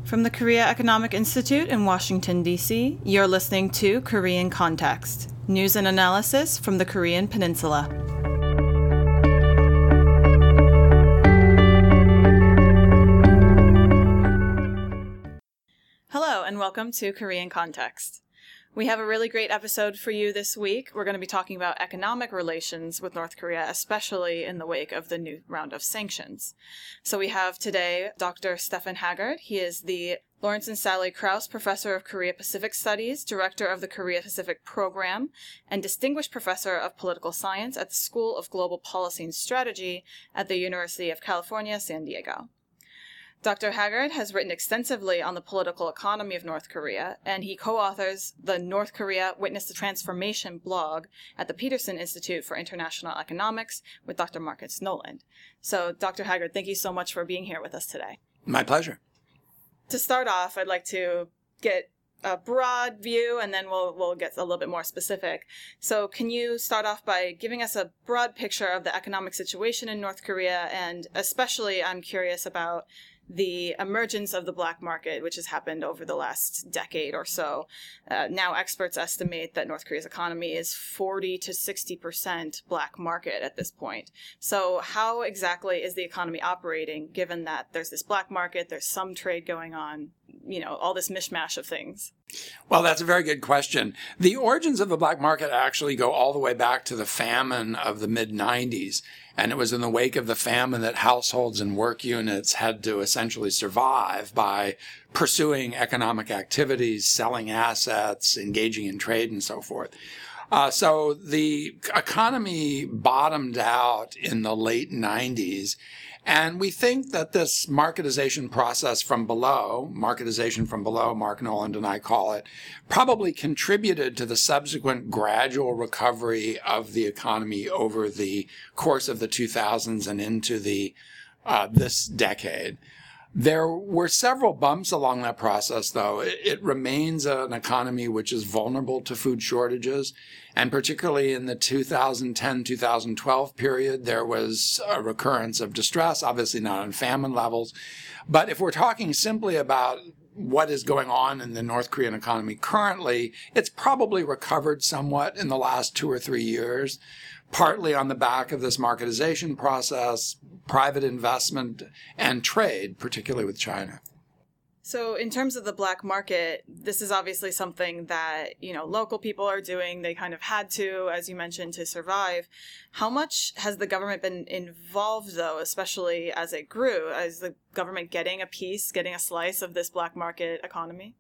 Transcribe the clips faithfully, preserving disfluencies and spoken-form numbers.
From the Korea Economic Institute in Washington, D C, you're listening to Korean Context, news and analysis from the Korean Peninsula. Hello, and welcome to Korean Context. We have a really great episode for you this week. We're going to be talking about economic relations with North Korea, especially in the wake of the new round of sanctions. So we have today Doctor Stefan Haggard. He is the Lawrence and Sally Krauss Professor of Korea-Pacific Studies, Director of the Korea-Pacific Program, and Distinguished Professor of Political Science at the School of Global Policy and Strategy at the University of California, San Diego. Doctor Haggard has written extensively on the political economy of North Korea, and he co-authors the North Korea Witness the Transformation blog at the Peterson Institute for International Economics with Doctor Marcus Noland. So, Doctor Haggard, thank you so much for being here with us today. My pleasure. To start off, I'd like to get a broad view, and then we'll we'll get a little bit more specific. So can you start off by giving us a broad picture of the economic situation in North Korea, and especially I'm curious about the emergence of the black market, which has happened over the last decade or so. Uh, now experts estimate that North Korea's economy is forty to sixty percent black market at this point. So how exactly is the economy operating, given that there's this black market, there's some trade going on, you know, all this mishmash of things? Well, that's a very good question. The origins of the black market actually go all the way back to the famine of the mid nineties. And it was in the wake of the famine that households and work units had to essentially survive by pursuing economic activities, selling assets, engaging in trade, and so forth. Uh, so the economy bottomed out in the late nineties. And we think that this marketization process from below, marketization from below, Mark Noland and I call it, probably contributed to the subsequent gradual recovery of the economy over the course of the two thousands and into the uh, this decade. There were several bumps along that process, though. It, it remains an economy which is vulnerable to food shortages, and particularly in the two thousand ten to two thousand twelve period, there was a recurrence of distress, obviously not on famine levels. But if we're talking simply about what is going on in the North Korean economy currently, it's probably recovered somewhat in the last two or three years, partly on the back of this marketization process, private investment, and trade, particularly with China. So in terms of the black market, this is obviously something that, you know, local people are doing. They kind of had to, as you mentioned, to survive. How much has the government been involved, though, especially as it grew? Is the government getting a piece, getting a slice of this black market economy?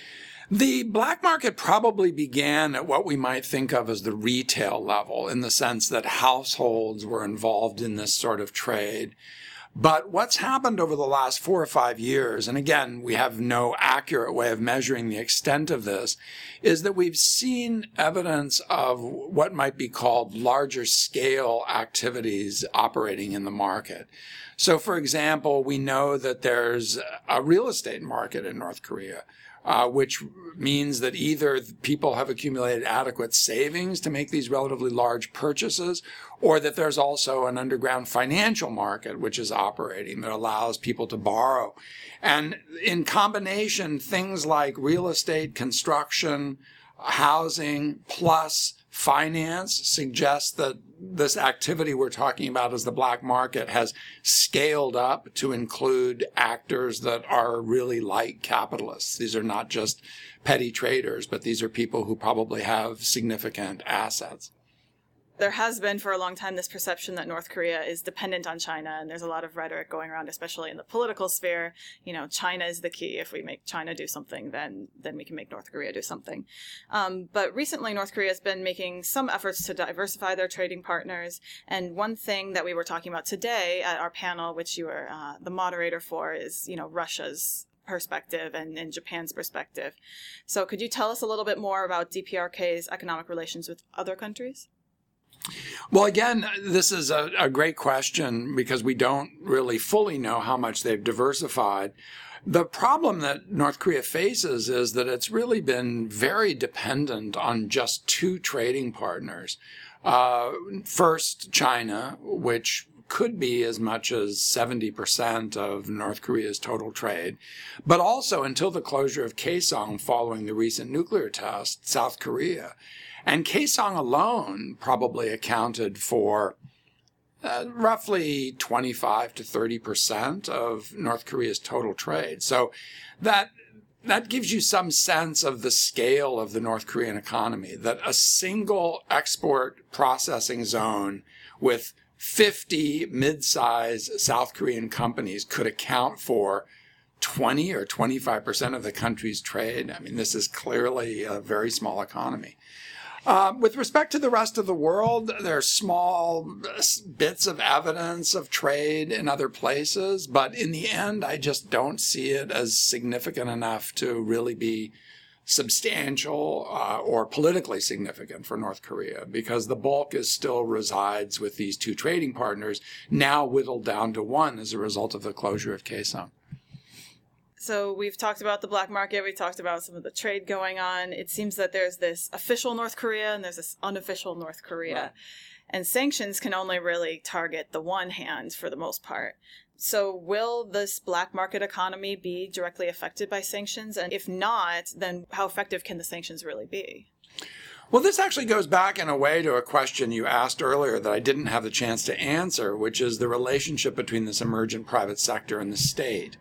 The black market probably began at what we might think of as the retail level, in the sense that households were involved in this sort of trade. But what's happened over the last four or five years, and again, we have no accurate way of measuring the extent of this, is that we've seen evidence of what might be called larger scale activities operating in the market. So, for example, we know that there's a real estate market in North Korea, Uh, which means that either people have accumulated adequate savings to make these relatively large purchases, or that there's also an underground financial market which is operating that allows people to borrow. And in combination, things like real estate, construction, housing, plus finance suggest that this activity we're talking about as the black market has scaled up to include actors that are really like capitalists. These are not just petty traders, but these are people who probably have significant assets. There has been for a long time this perception that North Korea is dependent on China, and there's a lot of rhetoric going around, especially in the political sphere. You know, China is the key. If we make China do something, then then we can make North Korea do something. Um, but recently, North Korea has been making some efforts to diversify their trading partners. And one thing that we were talking about today at our panel, which you were uh, the moderator for, is, you know, Russia's perspective and, and Japan's perspective. So could you tell us a little bit more about D P R K's economic relations with other countries? Well, again, this is a, a great question because we don't really fully know how much they've diversified. The problem that North Korea faces is that it's really been very dependent on just two trading partners. Uh, first, China, which could be as much as seventy percent of North Korea's total trade. But also, until the closure of Kaesong following the recent nuclear test, South Korea. And Kaesong alone probably accounted for uh, roughly twenty-five to thirty percent of North Korea's total trade. So that that gives you some sense of the scale of the North Korean economy, that a single export processing zone with fifty mid-sized South Korean companies could account for twenty or twenty-five percent of the country's trade. I mean, this is clearly a very small economy. Uh, with respect to the rest of the world, there are small bits of evidence of trade in other places, but in the end, I just don't see it as significant enough to really be substantial uh, or politically significant for North Korea, because the bulk is still resides with these two trading partners, now whittled down to one as a result of the closure of Kaesong. So we've talked about the black market, we talked about some of the trade going on. It seems that there's this official North Korea and there's this unofficial North Korea. Right. And sanctions can only really target the one hand for the most part. So will this black market economy be directly affected by sanctions? And if not, then how effective can the sanctions really be? Well, this actually goes back in a way to a question you asked earlier that I didn't have the chance to answer, which is the relationship between this emergent private sector and the state.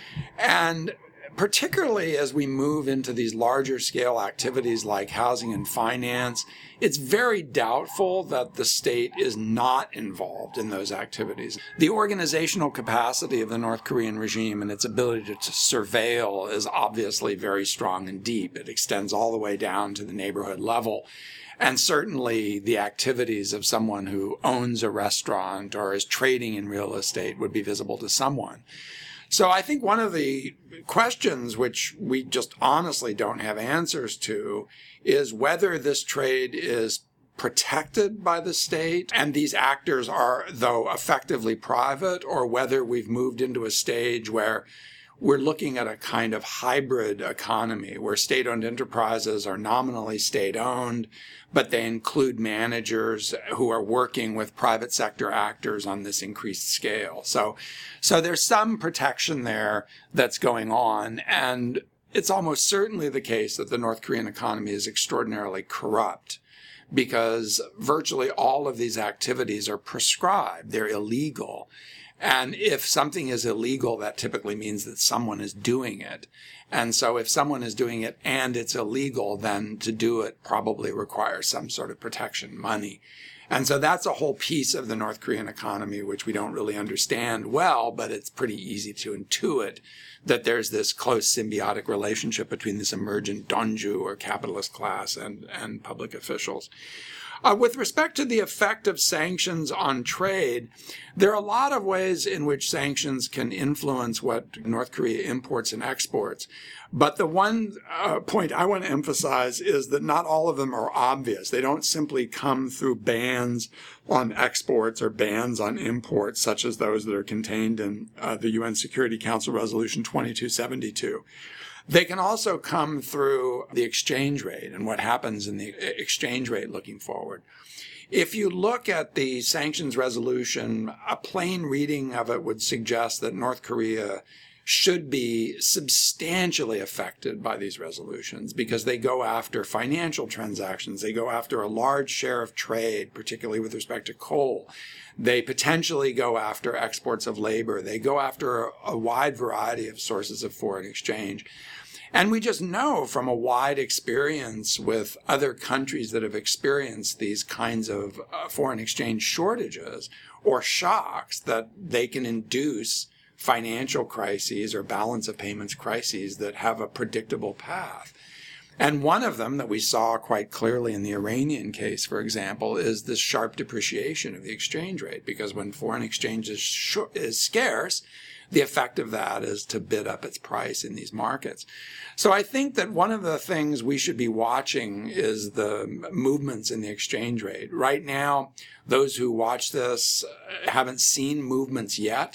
And particularly as we move into these larger scale activities like housing and finance, it's very doubtful that the state is not involved in those activities. The organizational capacity of the North Korean regime and its ability to, to surveil is obviously very strong and deep. It extends all the way down to the neighborhood level. And certainly the activities of someone who owns a restaurant or is trading in real estate would be visible to someone. So I think one of the questions which we just honestly don't have answers to is whether this trade is protected by the state and these actors are, though, effectively private, or whether we've moved into a stage where we're looking at a kind of hybrid economy where state-owned enterprises are nominally state-owned, but they include managers who are working with private sector actors on this increased scale. So, so there's some protection there that's going on, and it's almost certainly the case that the North Korean economy is extraordinarily corrupt, because virtually all of these activities are prescribed. They're illegal. And if something is illegal, that typically means that someone is doing it. And so if someone is doing it and it's illegal, then to do it probably requires some sort of protection, money. And so that's a whole piece of the North Korean economy which we don't really understand well, but it's pretty easy to intuit that there's this close symbiotic relationship between this emergent donju or capitalist class and, and public officials. Uh, with respect to the effect of sanctions on trade, there are a lot of ways in which sanctions can influence what North Korea imports and exports. But the one uh, point I want to emphasize is that not all of them are obvious. They don't simply come through bans on exports or bans on imports, such as those that are contained in uh, the U N Security Council Resolution twenty-two seventy-two. They can also come through the exchange rate and what happens in the exchange rate looking forward. If you look at the sanctions resolution, a plain reading of it would suggest that North Korea should be substantially affected by these resolutions because they go after financial transactions. They go after a large share of trade, particularly with respect to coal. They potentially go after exports of labor. They go after a wide variety of sources of foreign exchange. And we just know from a wide experience with other countries that have experienced these kinds of uh, foreign exchange shortages or shocks that they can induce financial crises or balance of payments crises that have a predictable path. And one of them that we saw quite clearly in the Iranian case, for example, is this sharp depreciation of the exchange rate, because when foreign exchange is, sh- is scarce, the effect of that is to bid up its price in these markets. So I think that one of the things we should be watching is the movements in the exchange rate. Right now, those who watch this haven't seen movements yet,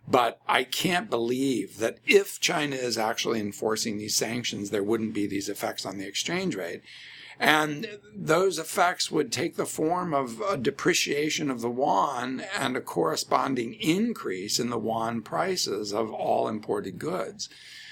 But I can't believe that if China is actually enforcing these sanctions, there wouldn't be these effects on the exchange rate. And those effects would take the form of a depreciation of the yuan and a corresponding increase in the yuan prices of all imported goods.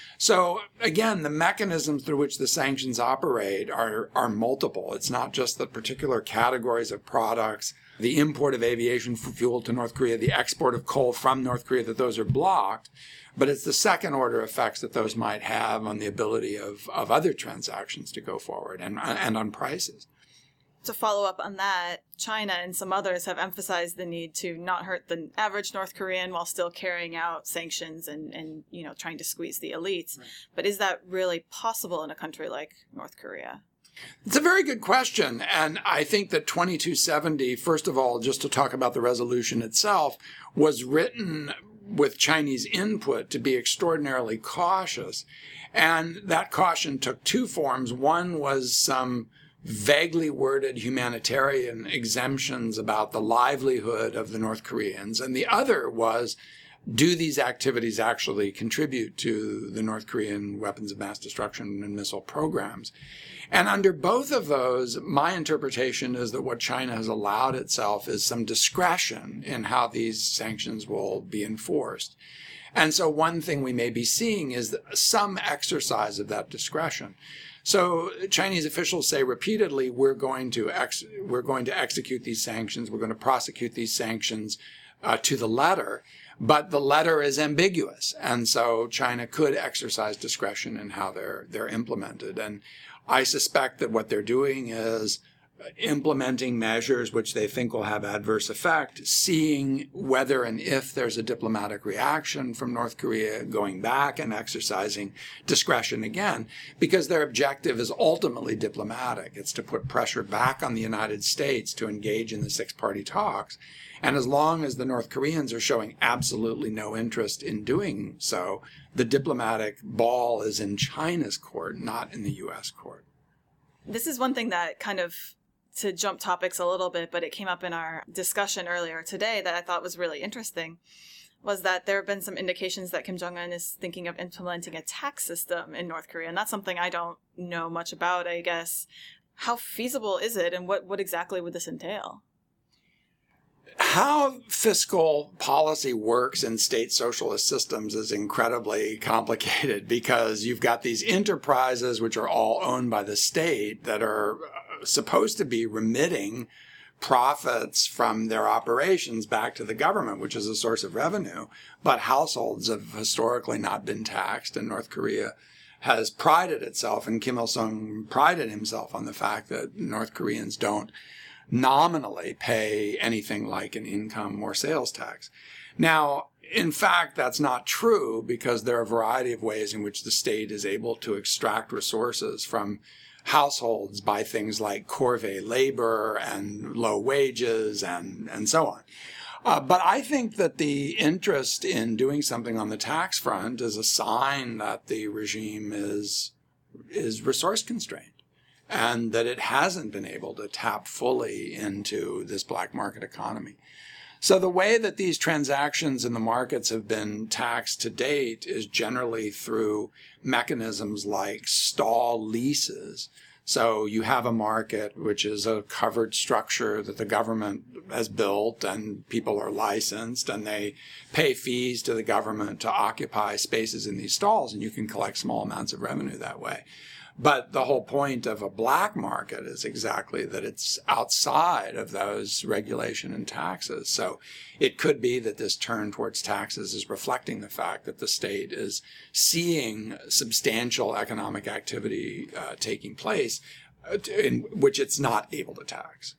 So again, the mechanisms through which the sanctions operate are, are multiple. It's not just the particular categories of products, the import of aviation fuel to North Korea, the export of coal from North Korea, that those are blocked, but it's the second order effects that those might have on the ability of, of other transactions to go forward and, and on prices. To follow up on that, China and some others have emphasized the need to not hurt the average North Korean while still carrying out sanctions and, and you know, trying to squeeze the elites. Right. But is that really possible in a country like North Korea? It's a very good question. And I think that twenty-two seventy, first of all, just to talk about the resolution itself, was written with Chinese input to be extraordinarily cautious. And that caution took two forms. One was some vaguely worded humanitarian exemptions about the livelihood of the North Koreans. And the other was, do these activities actually contribute to the North Korean weapons of mass destruction and missile programs? And under both of those, my interpretation is that what China has allowed itself is some discretion in how these sanctions will be enforced. And so one thing we may be seeing is some exercise of that discretion. So Chinese officials say repeatedly, we're going to ex- we're going to execute these sanctions, we're going to prosecute these sanctions uh, to the letter, but the letter is ambiguous, and so China could exercise discretion in how they're they're implemented. And I suspect that what they're doing is implementing measures which they think will have adverse effect, seeing whether and if there's a diplomatic reaction from North Korea, going back and exercising discretion again, because their objective is ultimately diplomatic. It's to put pressure back on the United States to engage in the six-party talks. And as long as the North Koreans are showing absolutely no interest in doing so, the diplomatic ball is in China's court, not in the U S court. This is one thing that kind of, to jump topics a little bit, but it came up in our discussion earlier today that I thought was really interesting, was that there have been some indications that Kim Jong-un is thinking of implementing a tax system in North Korea. And that's something I don't know much about, I guess. How feasible is it, and what, what exactly would this entail? How fiscal policy works in state socialist systems is incredibly complicated, because you've got these enterprises which are all owned by the state that are supposed to be remitting profits from their operations back to the government, which is a source of revenue. But households have historically not been taxed, and North Korea has prided itself, and Kim Il-sung prided himself on the fact that North Koreans don't nominally pay anything like an income or sales tax. Now, in fact, that's not true, because there are a variety of ways in which the state is able to extract resources from households by things like corvée labor and low wages and, and so on. Uh, but I think that the interest in doing something on the tax front is a sign that the regime is, is resource constrained, and that it hasn't been able to tap fully into this black market economy. So the way that these transactions in the markets have been taxed to date is generally through mechanisms like stall leases. So you have a market which is a covered structure that the government has built, and people are licensed, and they pay fees to the government to occupy spaces in these stalls, and you can collect small amounts of revenue that way. But the whole point of a black market is exactly that it's outside of those regulation and taxes. So it could be that this turn towards taxes is reflecting the fact that the state is seeing substantial economic activity uh, taking place in which it's not able to tax.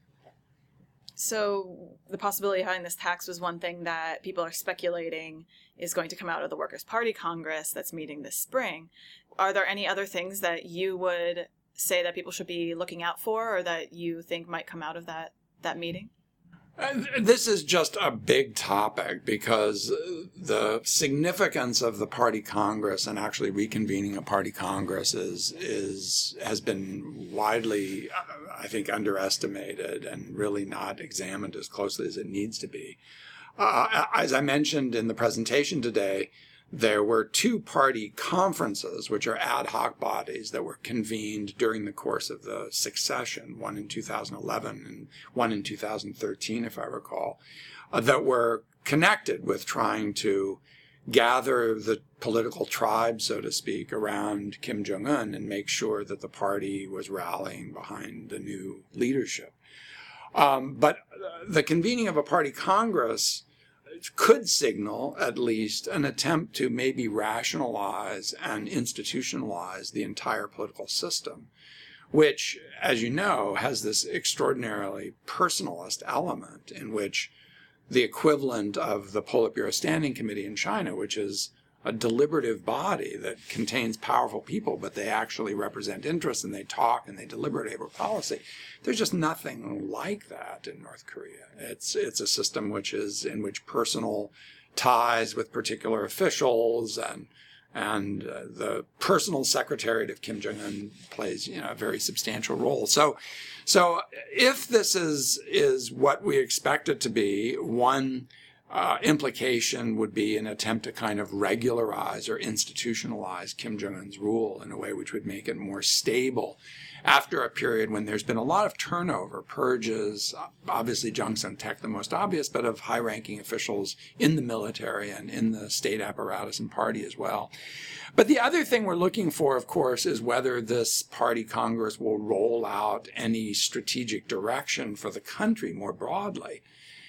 So the possibility behind this tax was one thing that people are speculating is going to come out of the Workers' Party Congress that's meeting this spring. Are there any other things that you would say that people should be looking out for, or that you think might come out of that, that meeting? Uh, this is just a big topic, because the significance of the party Congress and actually reconvening a party Congress is, is has been widely, I think, underestimated and really not examined as closely as it needs to be. Uh, as I mentioned in the presentation today, there were two party conferences, which are ad hoc bodies that were convened during the course of the succession, one in two thousand eleven and one in two thousand thirteen, if I recall, uh, that were connected with trying to gather the political tribe, so to speak, around Kim Jong-un and make sure that the party was rallying behind the new leadership. Um, but the convening of a party congress could signal, at least, an attempt to maybe rationalize and institutionalize the entire political system, which, as you know, has this extraordinarily personalist element in which the equivalent of the Politburo Standing Committee in China, which is a deliberative body that contains powerful people, but they actually represent interests and they talk and they deliberate over policy. There's just nothing like that in North Korea. It's it's a system which is in which personal ties with particular officials and and uh, the personal secretariat of Kim Jong-un plays, you know, a very substantial role. So, so if this is is what we expect it to be, one Uh, implication would be an attempt to kind of regularize or institutionalize Kim Jong-un's rule in a way which would make it more stable after a period when there's been a lot of turnover, purges, obviously Jang Sung-taek the most obvious, but of high-ranking officials in the military and in the state apparatus and party as well. But the other thing we're looking for, of course, is whether this party Congress will roll out any strategic direction for the country more broadly.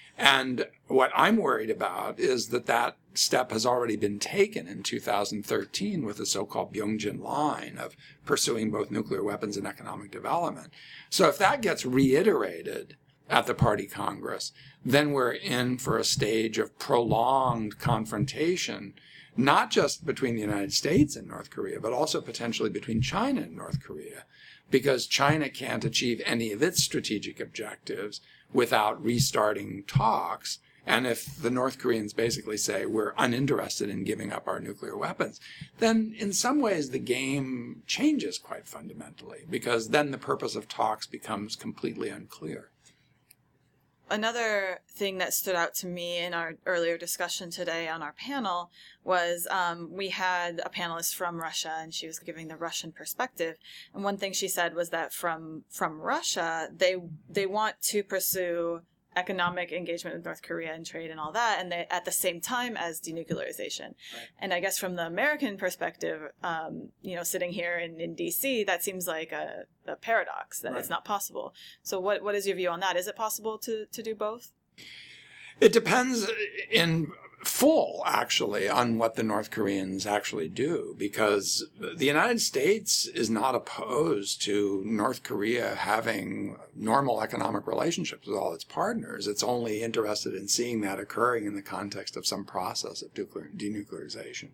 And what I'm worried about is that that step has already been taken in two thousand thirteen with the so-called Byungjin line of pursuing both nuclear weapons and economic development. So if that gets reiterated at the Party Congress, then we're in for a stage of prolonged confrontation, not just between the United States and North Korea, but also potentially between China and North Korea, because China can't achieve any of its strategic objectives without restarting talks. And if the North Koreans basically say we're uninterested in giving up our nuclear weapons, then in some ways the game changes quite fundamentally, because then the purpose of talks becomes completely unclear. Another thing that stood out to me in our earlier discussion today on our panel was um, we had a panelist from Russia, and she was giving the Russian perspective. And one thing she said was that from from Russia, they they want to pursue economic engagement with North Korea and trade and all that, and they, at the same time as denuclearization. Right. And I guess from the American perspective, um, you know, sitting here in, in D C, that seems like a, a paradox, that right. It's not possible. So what what is your view on that? Is it possible to, to do both? It depends in full, actually, on what the North Koreans actually do, because the United States is not opposed to North Korea having normal economic relationships with all its partners. It's only interested in seeing that occurring in the context of some process of denuclearization.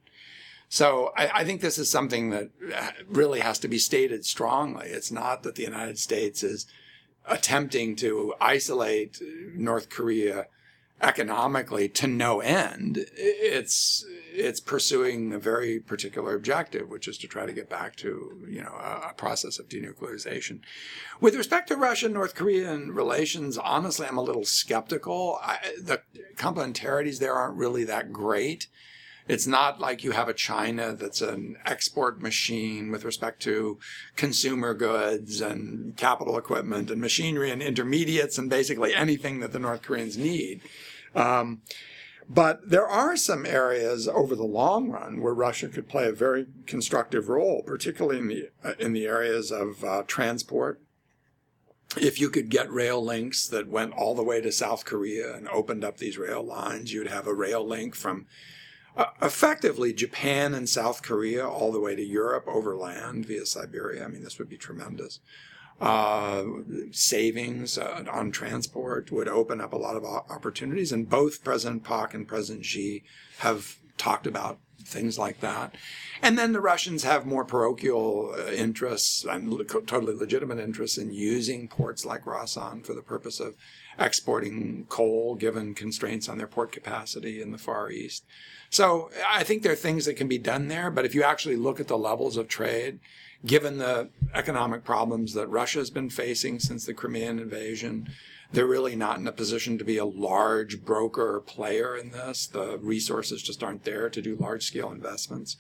So I, I think this is something that really has to be stated strongly. It's not that the United States is attempting to isolate North Korea economically to no end. It's it's pursuing a very particular objective, which is to try to get back to, you know, a, a process of denuclearization. With respect to Russia-North Korean relations, honestly, I'm a little skeptical. I, the complementarities there aren't really that great. It's not like you have a China that's an export machine with respect to consumer goods and capital equipment and machinery and intermediates and basically anything that the North Koreans need. Um, but there are some areas over the long run where Russia could play a very constructive role, particularly in the uh, in the areas of uh, transport. If you could get rail links that went all the way to South Korea and opened up these rail lines, you'd have a rail link from uh, effectively Japan and South Korea all the way to Europe over land via Siberia. I mean, this would be tremendous. Uh, savings uh, on transport would open up a lot of opportunities, and both President Park and President Xi have talked about things like that. And then the Russians have more parochial uh, interests and le- totally legitimate interests in using ports like Rasan for the purpose of exporting coal, given constraints on their port capacity in the Far East. So I think there are things that can be done there, but if you actually look at the levels of trade, given the economic problems that Russia has been facing since the Crimean invasion, They're really not in a position to be a large broker or player in this. The resources just aren't there to do large-scale investments.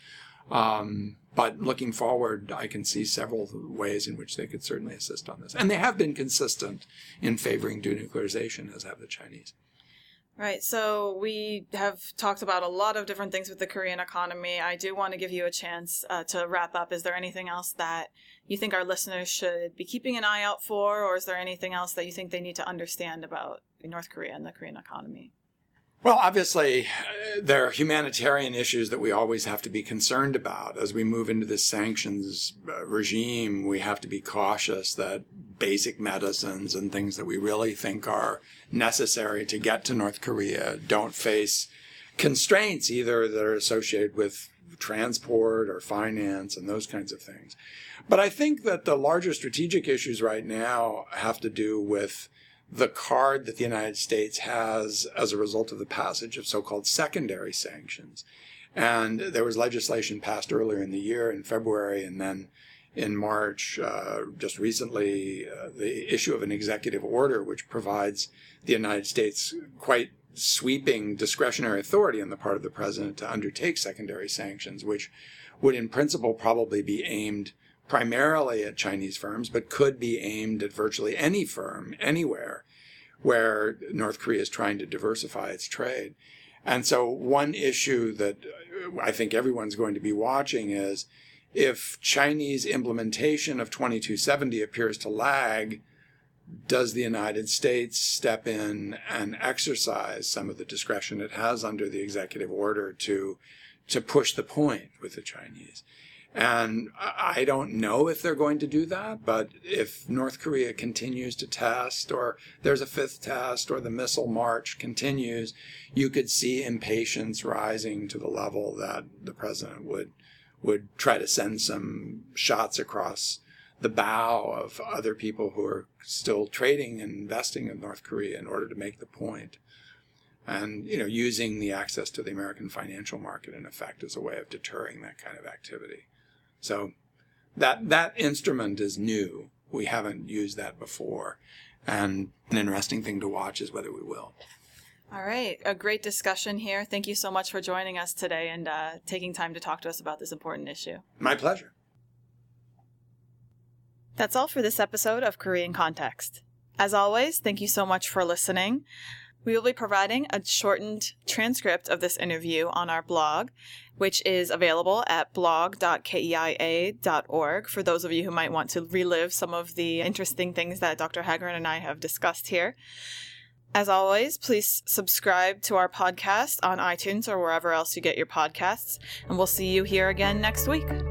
Um, but looking forward, I can see several ways in which they could certainly assist on this. And they have been consistent in favoring denuclearization, as have the Chinese. Right. So we have talked about a lot of different things with the Korean economy. I do want to give you a chance uh, to wrap up. Is there anything else that you think our listeners should be keeping an eye out for, or is there anything else that you think they need to understand about North Korea and the Korean economy? Well, obviously, there are humanitarian issues that we always have to be concerned about. As we move into this sanctions regime, we have to be cautious that basic medicines and things that we really think are necessary to get to North Korea don't face constraints either that are associated with transport or finance and those kinds of things. But I think that the larger strategic issues right now have to do with the card that the United States has as a result of the passage of so-called secondary sanctions. And there was legislation passed earlier in the year in February, and then in March, uh, just recently, uh, the issue of an executive order which provides the United States quite sweeping discretionary authority on the part of the president to undertake secondary sanctions, which would in principle probably be aimed primarily at Chinese firms, but could be aimed at virtually any firm anywhere where North Korea is trying to diversify its trade. And so one issue that I think everyone's going to be watching is if Chinese implementation of twenty-two seventy appears to lag, does the United States step in and exercise some of the discretion it has under the executive order to, to push the point with the Chinese? And I don't know if they're going to do that, but if North Korea continues to test, or there's a fifth test, or the missile march continues, you could see impatience rising to the level that the president would would try to send some shots across the bow of other people who are still trading and investing in North Korea in order to make the point. And, you know, using the access to the American financial market, in effect, as a way of deterring that kind of activity. So that that instrument is new. We haven't used that before. And an interesting thing to watch is whether we will. All right. A great discussion here. Thank you so much for joining us today and uh, taking time to talk to us about this important issue. My pleasure. That's all for this episode of Korean Context. As always, thank you so much for listening. We will be providing a shortened transcript of this interview on our blog, which is available at blog dot keia dot org for those of you who might want to relive some of the interesting things that Doctor Hagren and I have discussed here. As always, please subscribe to our podcast on iTunes or wherever else you get your podcasts, and we'll see you here again next week.